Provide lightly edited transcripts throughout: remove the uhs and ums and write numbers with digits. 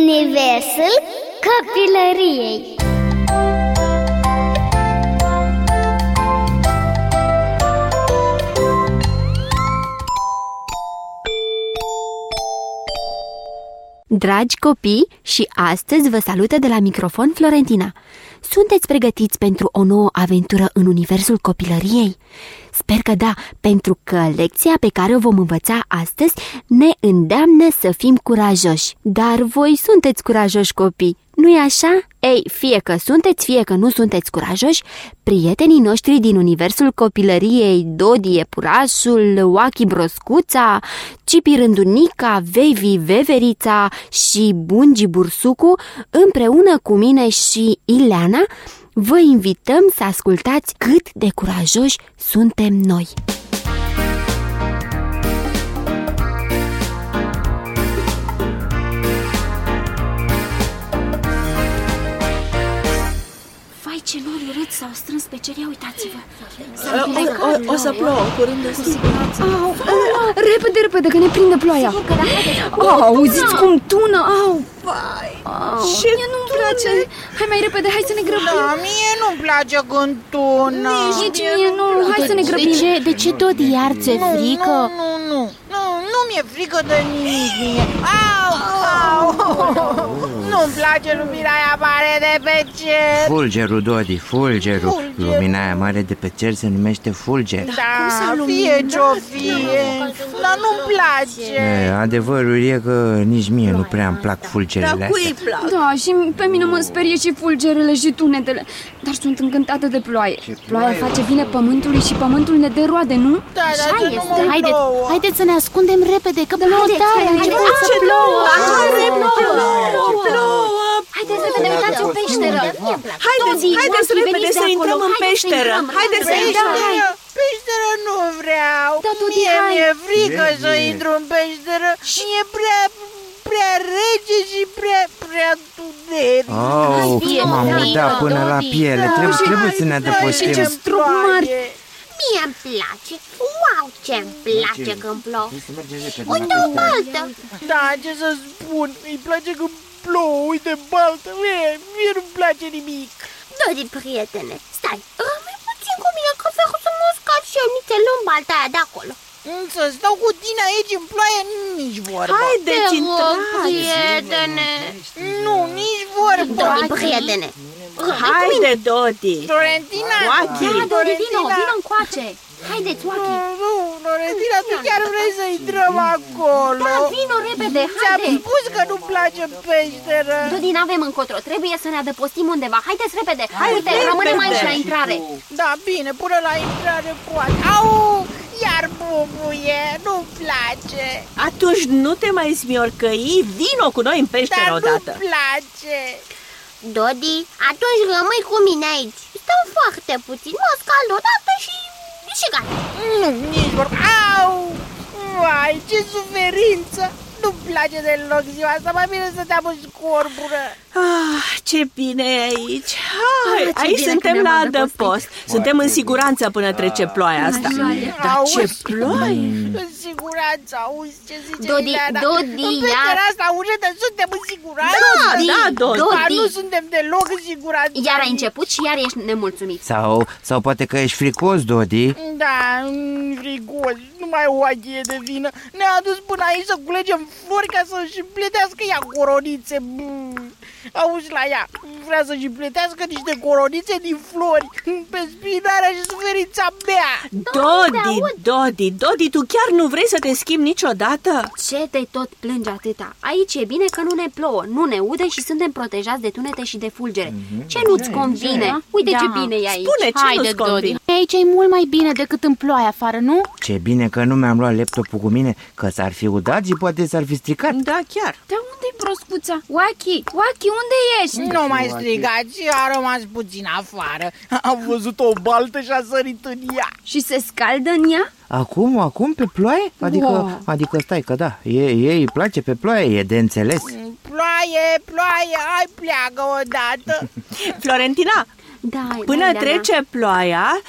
Universul copilăriei. Dragi copii, și astăzi vă salută de la microfon Florentina. Sunteți pregătiți pentru o nouă aventură în universul copilăriei? Sper că da, pentru că lecția pe care o vom învăța astăzi ne îndeamnă să fim curajoși. Dar voi sunteți curajoși, copii, nu-i așa? Ei, fie că sunteți, fie că nu sunteți curajoși, prietenii noștri din universul copilăriei, Dodi iepurașul, Oachi broscuța, Cipi rândunica, Vevi veverița și Bungi bursucu, împreună cu mine și Ileana, vă invităm să ascultați cât de curajoși suntem noi. Ce nori râd s-au strâns pe cer, ia uitați-vă. O să plouă curând, cu siguranță. Repede, repede, că ne prinde ploaia. Auziți cum tună? Ce mie nu-mi place. Hai mai repede, hai să ne grăbim. Da, mie nu-mi place când tună. Nici mie nu, hai să ne grăbim. De ce tot iar ți-e frică? Nu mi-e frică de nimic mie. Nu-mi place lumina aia mare de pe cer. Fulgerul, Dodi, fulgerul. Lumina aia mare de pe cer se numește fulger. Da, fie ce-o fie, dar nu-mi place. Adevărul e că nici mie nu prea îmi plac fulgerele astea. Dar cui îi plac? Da, și pe mine mă sperie și fulgerele și tunetele. Dar sunt încântată de ploaie. Ploaia face bine pământului și pământul ne dă roade, nu? Da, dar Haideți să ne ascundem repede, că plouă tare. Ce plouă? Haideți repede, uitați o peșteră. Haideți repede să intrăm în peșteră. Haideți să intrăm. Peșteră nu vreau. Mi-e frică să intru în peșteră. E prea rece și prea tuneric. M-am udat până la piele. Trebuie să ne adăpostim. Mie-mi place. Wow, ce-mi place când plouă. Uite o baltă. Da, ce să spun, îi place când plouă, uite baltă. Mie nu-mi place nimic. Dodi, prietene, stai, rămâi puțin cu mine, că vreau să mă uscat și eu, nici luăm balta aia de acolo. Să stau cu tine aici în ploaie, nici vorba. Haideți, intrați. Prietene. Nu, nici vorba. Dodi, prietene. Haide, Dodi. Florentina. Oachi. Da, Dodi, vino încoace. Haideți, Oachi. Nu, Florentina, tu chiar vrei să intrăm acolo? Da, vino repede, Ți-am haide. spus că nu-mi place peșteră. Dodi, n-avem încotro, trebuie să ne adăpostim undeva. Haideți repede, uite, rămânem aici la intrare. Da, bine, până la intrare poate. Au, iar bubuie, nu-mi place. Atunci nu te mai smiorcăi, vino cu noi în peșteră odată. Dar nu-mi place. Dodi, atunci rămâi cu mine aici. Stau foarte puțin, mă scald odată și gata. Nu, nici vorba. Au! Vai, ce suferință! Nu-mi place deloc ziua asta, mai bine să te-am în scorbură. Ce bine e aici. Aici suntem la adăpost. Suntem în siguranță până trece ploaia asta. Dar ce ploaie! În siguranță, auzi ce zice Dodi, Ileana? Dodi, în peștera asta urâtă suntem în siguranță? Da, Dodi. Dar nu suntem deloc în siguranță. Iar ai început și iar ești nemulțumit. Sau poate că ești fricos, Dodi. Da, frigos, numai Oachi e de vină. Ne-a adus până aici să culegem flori ca să-și plătească ea coronițe. Auzi la ea, vrea să-și plătească niște coronițe din flori pe spinarea și suferința mea. Dodi, tu chiar nu vrei să te schimbi niciodată? Ce te tot plângi atâta? Aici e bine că nu ne plouă, nu ne ude și suntem protejați de tunete și de fulgere. Ce nu-ți convine? Uite ce bine e aici. Spune ce nu-ți convine. Aici e mult mai bine decât în ploaie afară, nu? Ce bine că nu mi-am luat laptopul cu mine, că s-ar fi udat și poate s-ar fi stricat. Da, chiar. Dar unde-i broscuța? Oachi, unde ești? Nu mai strigați, a rămas puțin afară. Am văzut o baltă și a sărit în ea. Și se scaldă în ea? Acum pe ploaie? Adică stai că da, ei îi place pe ploaie, e de înțeles. Ploaie, hai pleacă odată. Florentina, Da, până Ileana. trece ploaia,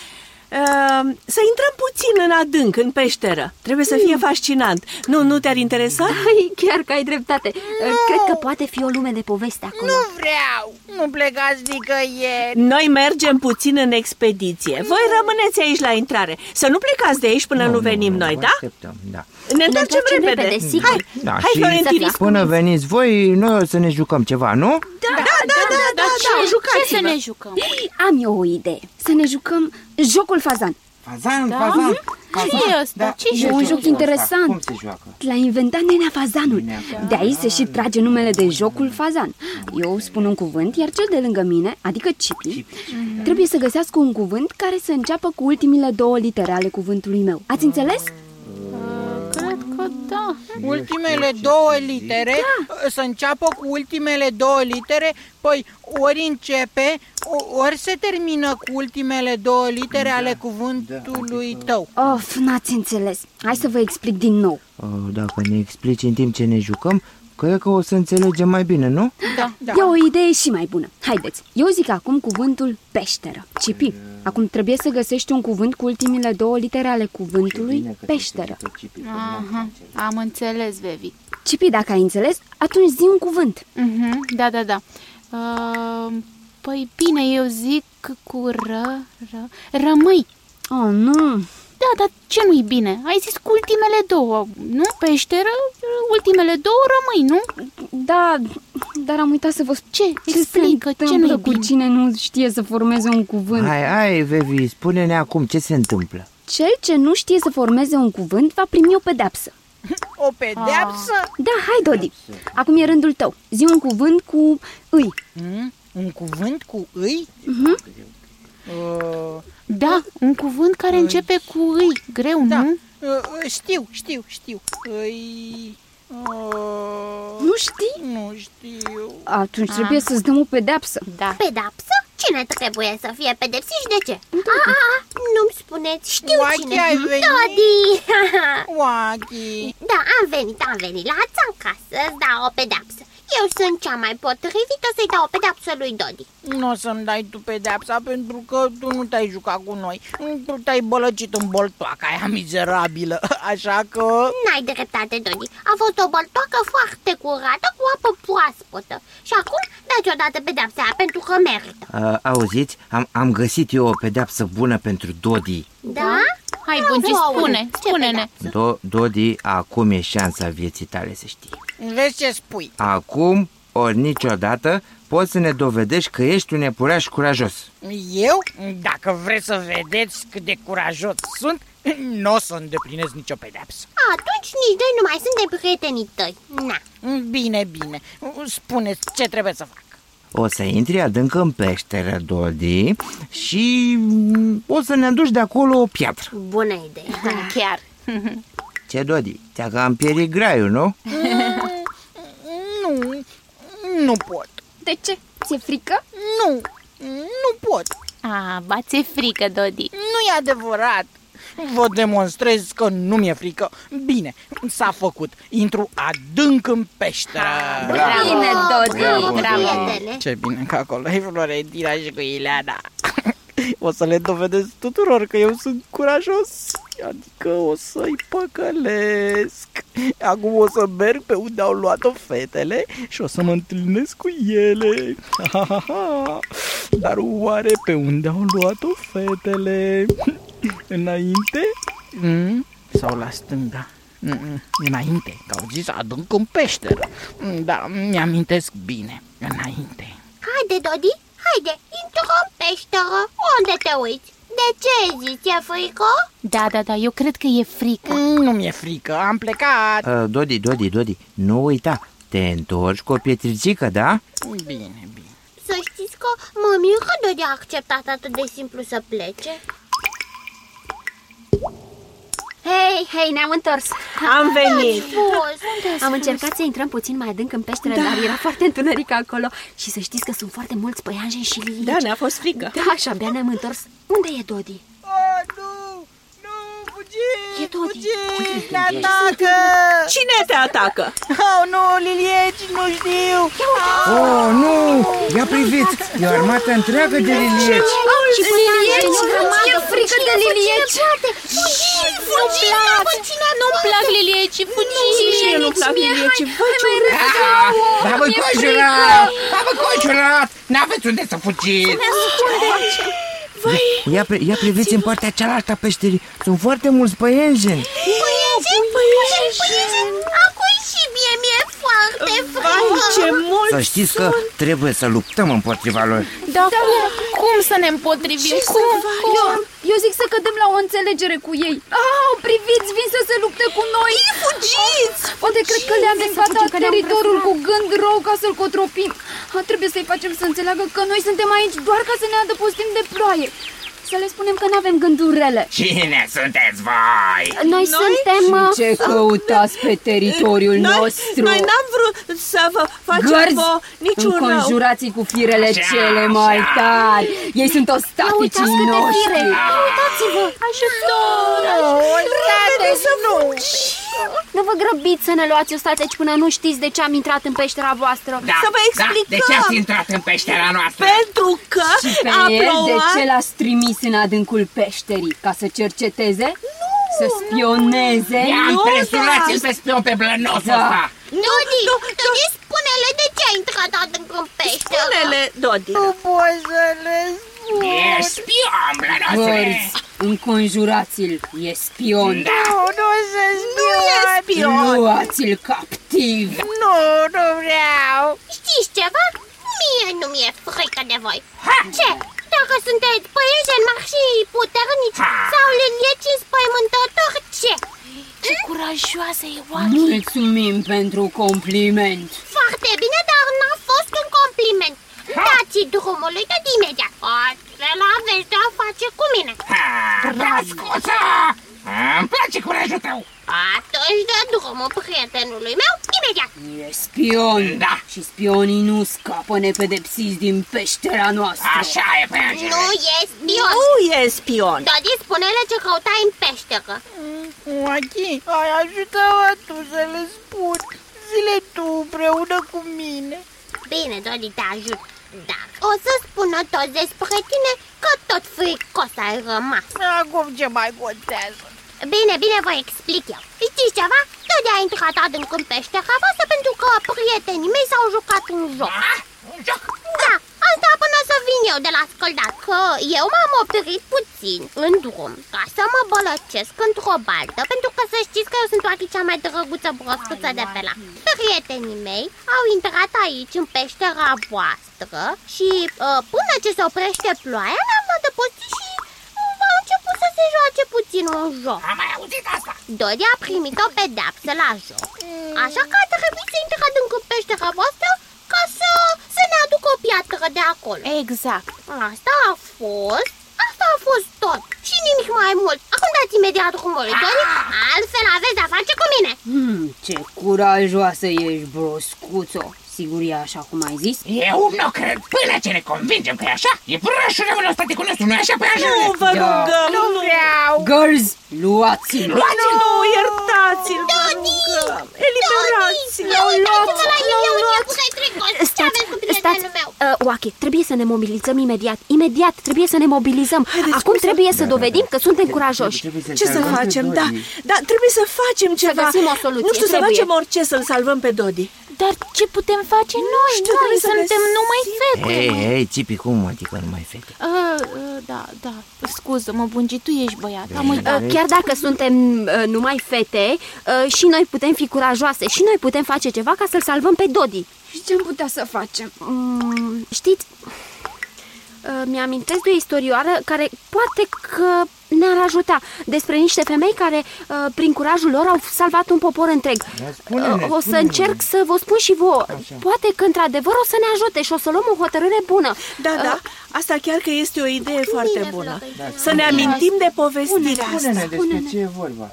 Să intrăm puțin în adânc, în peșteră. Trebuie să fie fascinant. Nu te-ar interesa? Ai, chiar că ai dreptate. Cred că poate fi o lume de poveste acolo. Nu vreau, nu plecați nicăieri. Noi mergem puțin în expediție. Voi rămâneți aici la intrare. Să nu plecați de aici până nu venim noi, da? Așteptăm, da. Ne întoarcem repede. sigur. Hai, Florentina. Până veniți voi, noi o să ne jucăm ceva, nu? Da, jucați-vă. Ce să ne jucăm? Am eu o idee. Să ne jucăm jocul fazan. Fazan. Ce e ăsta? Ce E un joc interesant. Cum se joacă? L-a inventat Nenea Fazanul. De aici se și trage numele de jocul fazan. Eu spun un cuvânt, iar cel de lângă mine, adică Cipi, trebuie să găsească un cuvânt care să înceapă cu ultimile 2 litere ale cuvântului meu. Ați înțeles? Cred că da. Ultimele 2 litere, să înceapă cu ultimele 2 litere, păi ori începe, ori se termină cu ultimele 2 litere ale cuvântului tău. Of, n-ați înțeles. Hai să vă explic din nou. Dacă ne explici în timp ce ne jucăm, cred că o să înțelegem mai bine, nu? Da. E o idee și mai bună. Haideți, eu zic acum cuvântul peșteră. Cipi, acum trebuie să găsești un cuvânt cu ultimile 2 litere ale cuvântului peșteră. Aha, am înțeles, Vevi. Cipi, dacă ai înțeles, atunci zi un cuvânt. Da. Păi bine, eu zic cu rămâi. Oh, nu. Da, dar ce nu-i bine? Ai zis cu ultimele 2, nu? Peșteră, ultimele 2 rămâi, nu? Da, dar am uitat să vă spun. Ce? Se Explică, ce nu-i întâmplă cu bine? cine nu știe să formeze un cuvânt? Hai, Vevi, spune-ne acum ce se întâmplă. Cel ce nu știe să formeze un cuvânt va primi o pedeapsă. O pedeapsă? Da, hai, Dodi. Acum e rândul tău. Zi un cuvânt cu îi. Un cuvânt cu îi? Da, un cuvânt care începe cu îi. Greu, Da. nu? Știu. Îi... Nu știi? Nu știu. Atunci trebuie să-ți dăm o pedeapsă. Da. Pedapsă? Cine trebuie să fie pedepsit și de ce? Nu-mi spuneți, știu Oachi, cine. ai venit? Dodi! Oachi. Da, am venit la ața ca să-ți dau o pedapsă. Eu sunt cea mai potrivită să-i dau o pedapsă lui Dodi. Nu o să-mi dai tu pedeapsa pentru că tu nu te-ai jucat cu noi. Tu te-ai bălăcit în boltoaca aia mizerabilă, așa că... N-ai dreptate, Dodi. A fost o boltoacă foarte curată cu apă proaspătă. Și acum dați odată pedapsa aia pentru că merită. Auziți? Am găsit eu o pedeapsă bună pentru Dodi. Da? Hai, Bungi, spune-ne. Dodi, acum e șansa vieții tale, să știi. Vezi ce spui? Acum, ori niciodată, poți să ne dovedești că ești un iepuraș curajos. Eu? Dacă vreți să vedeți cât de curajos sunt, nu o să îndeplinesc nicio pedeapsă. Atunci nici noi nu mai suntem prietenii tăi. Na. Bine. Spuneți ce trebuie să fac. O să intri adânc în peșteră, Dodi, și o să ne aduci de acolo o piatră. Bună idee. Chiar. Ce, Dodi? Ți-a cam pierit graiul, nu? Nu pot. De ce? Ți-e frică? Nu pot. Ba, ți-e frică, Dodi. Nu e adevărat. Vă demonstrez că nu mi-e frică. Bine, s-a făcut. Intru adânc în peșteră. Bine, Dodi! Prietene. Ce bine că acolo e Florentina și cu Ileana. O să le dovedesc tuturor că eu sunt curajos. Adică o să-i păcălesc. Acum o să merg pe unde au luat-o fetele și o să mă întâlnesc cu ele. Dar oare pe unde au luat-o fetele? Înainte? Sau la stânga? Înainte, că au zis adânc în peșteră. Da, mi-amintesc bine. Înainte. Haide, Dodi, haide, intră în peșteră. Unde te uiți? De ce zici, e frică? Da, eu cred că e frică. Nu mi-e frică, am plecat. Dodi, nu uita, te întorci cu o pietricică, da? Bine. Să știți că mă mir că Dodi a acceptat atât de simplu să plece. Hei, ne-am întors. Am venit. Am încercat să intrăm puțin mai adânc în peșteră, dar era foarte întuneric acolo. Și să știți că sunt foarte mulți păianjeni și lilici. Da, ne-a fost frică. Da, și abia ne-am întors. Unde e Dodi? Nu, fugiți! Fugiți, ne atacă! Cine te atacă? Oh, nu, lilieci, nu știu! Oh, nu! Ia priviți! E o armată întreagă de lilieci! Și lilieci! E frică de lilieci! Nu-mi plac lilieci, fugiți! Mie nu plac lilieci. V-am înconjurat! V-am înconjurat! N-aveți unde să fugiți! Ia priviți în partea cealaltă a peșterii. Sunt foarte mulți păienjeni. Acum și mi-e foarte frică. Ce mult! Să știți că trebuie să luptăm împotriva lor. Dar cum să ne împotrivim? Eu zic să cădem la o înțelegere cu ei. Priviți, vin să se lupte cu noi. Fugiți! Poate cred că le-am invadat teritoriul cu gând rău ca să-l cotropim. Trebuie să-i facem să înțeleagă că noi suntem aici doar ca să ne adăpostim de ploaie. Să le spunem că n-avem gânduri rele. Cine sunteți voi? Noi suntem... Ce căutați pe teritoriul nostru? Noi n-am vrut să vă facem niciun rău. Înconjurați-i cu firele cele mai tari. Ei sunt ostaticii noștri. Uitați-vă! Ajutor! Nu vă grăbiți să ne luați ostateci până nu știți de ce am intrat în peștera voastră. Să vă explicăm. De ce ați intrat în peștera noastră? Pentru că Și pe el de ce l-ați trimis în adâncul peșterii? Ca să cerceteze? Să spioneze? Ia-mi presurați-l pe spion pe blănosul ăsta! Dodi, spune-le de ce ai intrat adânc în peșteră. Spune-le, Dodi. Nu pot să le spun. E spion, blănosule! Hărți, înconjurați-l, e spion. Nu să spion. Luați-l captiv. Nu vreau. Știți ceva? Mie nu mi-e frică de voi. Ce? Dacă sunteți păienjeni mari și puternici sau lilieci înspăimântători, ce? Ce curajoasă e Oachi! Mulțumim pentru compliment. Foarte bine, dar n-a fost un compliment. Dați drumul lui tot imediat. Astfel aveți de a face cu mine. Brascuța! Îmi place curajul tău! Atunci dă drumul prietenului meu imediat. E spion. Da. Și spionii nu scapă nepedepsiți din peștera noastră. Așa e, păianjele! Nu e spion. Nu e spion. Dodi, spune-le ce căutai în peșteră. Oachi, ai ajută-mă tu să le spun. Zile tu împreună cu mine. Bine, Dodi, te ajut. Dar o să spună toți despre tine că tot fricos ai rămas. Acum ce mai contează? Bine, vă explic eu. Știți ceva? Dodi a intrat adânc în peștera voastră pentru că prietenii mei s-au jucat un joc. Un joc? Da, asta până să vin eu de la scăldat, că eu m-am oprit puțin în drum ca să mă bălăcesc într-o baltă, pentru că să știți că eu sunt toată cea mai drăguță broscuță de pe la. Prietenii mei au intrat aici în peștera voastră și până ce se oprește ploaia ne-am adăpostit și a început să se joace puțin un joc. Am mai auzit asta! Dodi a primit o pedeapsă la joc, așa că a trebuit să intre adânc în peștera voastră ca să ne aducă o piatră de acolo. Exact. Asta a fost tot și nimic mai mult. Acum dați imediat drumul lui Dodi, altfel aveți de-a face cu mine. Ce curajoasă ești, broscuțo. Sigur e așa cum ai zis? Eu nu cred, până ce ne convingem că e așa. E vrășul rămâne ostaticul nostru, nu-i așa, păianjele? Nu vă rugăm, Nu vreau. Girls, luați-l! Nu, iertați-l, vă rugăm. Eliberați-l. Uitați-vă la el, eu puteai fricos. Ce aveți cu prietenul meu? Oachi, trebuie să ne mobilizăm imediat. Imediat trebuie să ne mobilizăm. Acum trebuie să dovedim că suntem curajoși. Ce să facem? Da, trebuie să facem ceva. găsim o soluție, Nu știu, să trebuie. facem orice să-l salvăm pe Dodi. Dar ce putem face noi? știu, Noi trebuie să suntem găsim. numai fete. Hei, Țipi, cum adică numai fete? Da, scuză-mă, Bungi, tu ești băiat. Am uitat. Chiar dacă suntem numai fete, și noi putem fi curajoase, și noi putem face ceva ca să-l salvăm pe Dodi. Și ce-am putea să facem? Știți, mi-amintesc de o istorioară care poate că ne-ar ajuta, despre niște femei care, prin curajul lor, au salvat un popor întreg. O să încerc să vă spun și vouă. Poate că, într-adevăr, o să ne ajute și o să luăm o hotărâre bună. Da, asta chiar că este o idee foarte bună. Să ne amintim de povestirea asta. Spune-ne despre ce e vorba.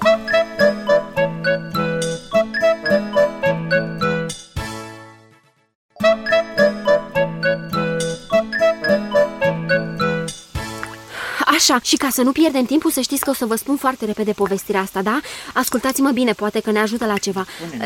Așa, și ca să nu pierdem timpul, să știți că o să vă spun foarte repede povestirea asta, da? Ascultați-mă bine, poate că ne ajută la ceva.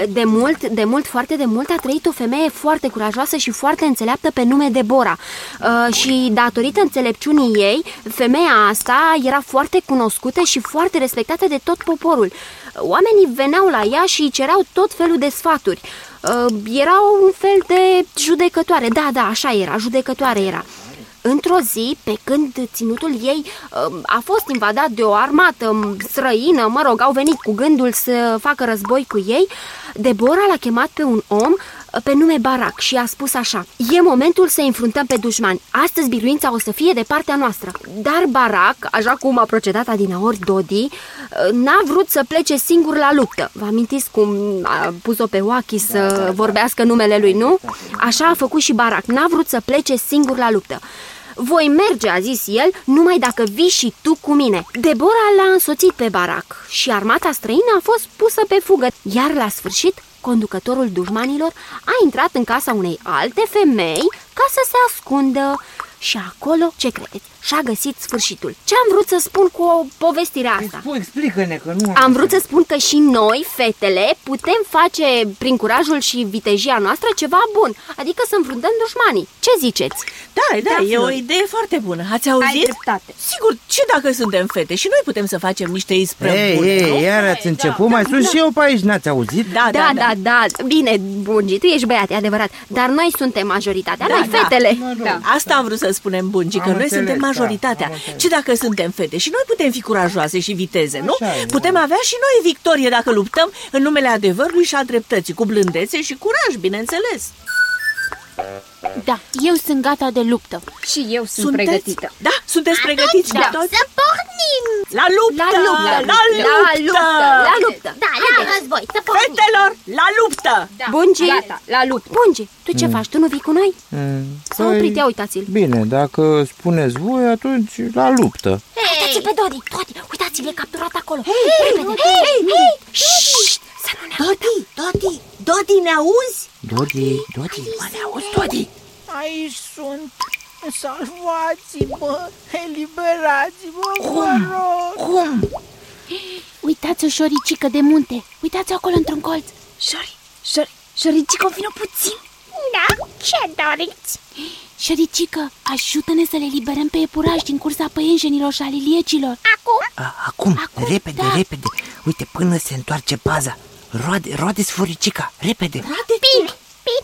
Foarte de mult a trăit o femeie foarte curajoasă și foarte înțeleaptă pe nume Deborah. Și datorită înțelepciunii ei, femeia asta era foarte cunoscută și foarte respectată de tot poporul. Oamenii veneau la ea și îi cereau tot felul de sfaturi. Era un fel de judecătoare, da, așa era, judecătoare era. Într-o zi, pe când ținutul ei a fost invadat de o armată străină, au venit cu gândul să facă război cu ei, Deborah l-a chemat pe un om pe nume Barak și a spus așa: e momentul să înfruntăm pe dușmani. Astăzi biruința o să fie de partea noastră. Dar Barak, așa cum a procedat adineaori Dodi, n-a vrut să plece singur la luptă. Vă amintiți cum a pus-o pe Oachi să vorbească numele lui, nu? Așa a făcut și Barak, n-a vrut să plece singur la luptă. Voi merge, a zis el, numai dacă vii și tu cu mine. Deborah l-a însoțit pe Barak și armata străină a fost pusă pe fugă. Iar la sfârșit, conducătorul dușmanilor a intrat în casa unei alte femei ca să se ascundă. Și acolo, ce credeți? Și-a găsit sfârșitul. Ce am vrut să spun cu povestirea asta? Explică-ne că nu am vrut să spun că și noi, fetele, putem face, prin curajul și vitejia noastră, ceva bun. Adică să înfruntăm dușmanii. Ce ziceți? Da, e o idee foarte bună. Ați auzit? Ai dreptate. Sigur, ce dacă suntem fete? Și noi putem să facem niște isprăvi bune. Iar ați început? Mai sunt și eu pe aici, n-ați auzit? Da. Bine, Bungi, tu ești băiat, e adevărat. Dar noi suntem majoritatea, noi fetele. Asta am vrut să spunem, Bungi, că noi suntem majoritatea. Ce dacă suntem fete? Și noi putem fi curajoase și viteze, nu? Putem avea și noi victorie dacă luptăm în numele adevărului și a dreptății, cu blândețe și curaj, bineînțeles. Da, eu sunt gata de luptă. Și eu sunt pregătită. Da, sunteți pregătiți? Da, să pornim! La luptă! La luptă! Da, la război, să pornim! Fetelor, la luptă! Da, Bungi, gata, la luptă. Bungi, tu ce faci? Tu nu vii cu noi? S-a oprit, ia uitați-l. Bine, dacă spuneți voi, atunci la luptă. Uitați-l pe Dodi, uitați-l, e capturat acolo. Să nu ne audă. Dodi, ne auzi? Dodi, Mă, ne auzi, Dodi? Aici sunt. Salvați-mă, eliberați-mă, vă rog. Cum? Uitați o șoricică de munte. Uitați acolo într-un colț. Șoricică, vină puțin. Da? Ce doriți? Șoricică, ajută-ne să le liberăm pe iepurași din cursa păienjenilor și a liliecilor. Acum, repede. Uite, până se întoarce paza. Roade sfuricica, repede. Bine.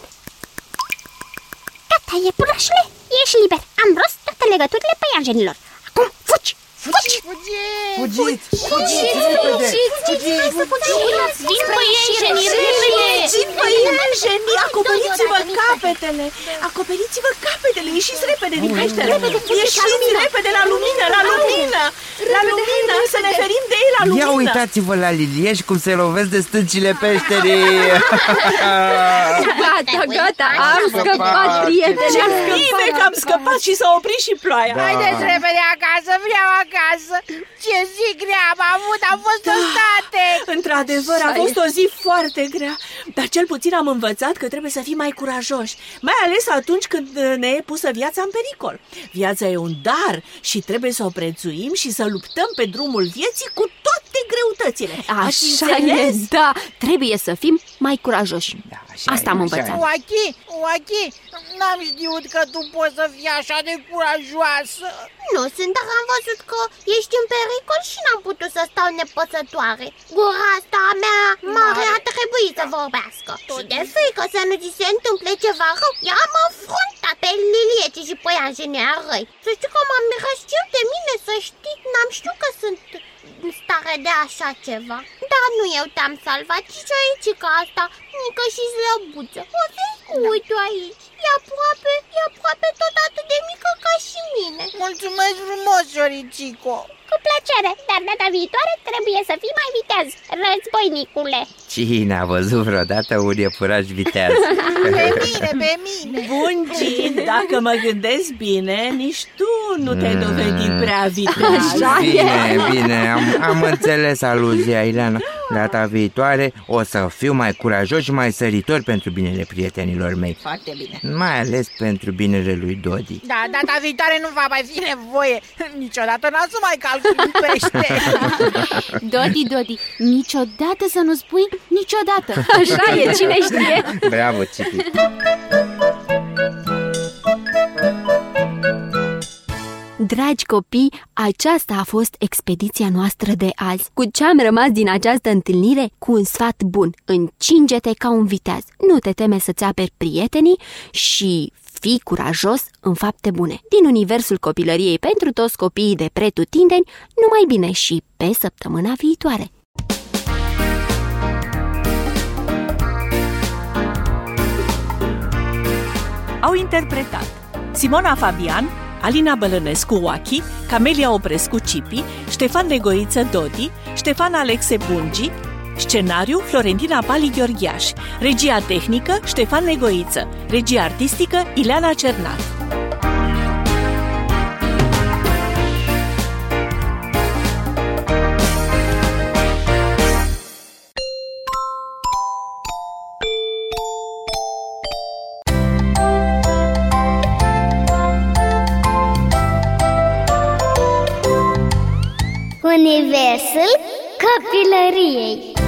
Gata, iepurașule, ești liber. Am rost toate legăturile păienjenilor. Acum, fugi! Fugiți, repede! Vin păienjenii, repede! Acoperiți-vă capetele, ieșiți repede din peșteră. Ieșiți repede la lumină, să ne ferim de ei la lumină. Ia uitați-vă la lilieși cum se lovesc de stâncile peșterii. Gata, am scăpat, prietene. Bine că am scăpat și s-a oprit și ploaia. Haideți repede acasă, vreau acasă. Ce zi grea am avut, am fost în state. Într-adevăr, a fost o zi foarte grea. Dar cel puțin am învățat că trebuie să fim mai curajoși, mai ales atunci când ne e pusă viața în pericol. Viața e un dar și trebuie să o prețuim și să luptăm pe drumul vieții cu toate greutățile. Așa e, da, trebuie să fim mai curajoși. Asta am învățat. Oachi, n-am știut că tu poți să fii așa de curajoasă. Nu sunt, dar am văzut că ești în pericol și n-am putut să stau nepăsătoare. Gura asta a mea mare a trebuit să vorbească. Și de frică să nu ți se întâmple ceva rău, i-am înfruntat pe lilieci și păianjenii răi. Să știu că m-am mirat și eu de mine, să știi, n-am știut că sunt în stare de așa ceva. Dar nu eu te-am salvat, ci șoricica asta, mică și slăbuță. O să-i uite aici, e aproape tot atât de mică ca și mine. Mulțumesc frumos, șoricico. Cu plăcere, dar data viitoare trebuie să fii mai viteaz, războinicule. Cine a văzut vreodată un iepuraș viteaz? Pe mine. Bungi, dacă mă gândesc bine, nici tu nu te-ai dovedit prea viteaz. Bine, am înțeles aluzia, Ileana. Data viitoare o să fiu mai curajos și mai săritor pentru binele prietenilor mei. Foarte bine. Mai ales pentru binele lui Dodi. Da, data viitoare nu va mai fi nevoie. Niciodată n-am să mai calc în pește. Dodi, niciodată să nu spui niciodată. Așa e, cine știe. Bravo, Cipi. Dragi copii, aceasta a fost expediția noastră de azi. Cu ce am rămas din această întâlnire? Cu un sfat bun: încinge-te ca un viteaz, nu te teme să-ți aperi prietenii și fii curajos în fapte bune. Din universul copilăriei pentru toți copiii de pretutindeni, numai bine și pe săptămâna viitoare! Au interpretat Simona Fabian, Alina Bălănescu-Oachi, Camelia Oprescu-Cipi, Ștefan Negoiță Dodi, Ștefan Alexe Bungi, scenariu Florentina Pali Gheorghiaș, regia tehnică Ștefan Negoiță, regia artistică Ileana Cernat. Universul copilăriei.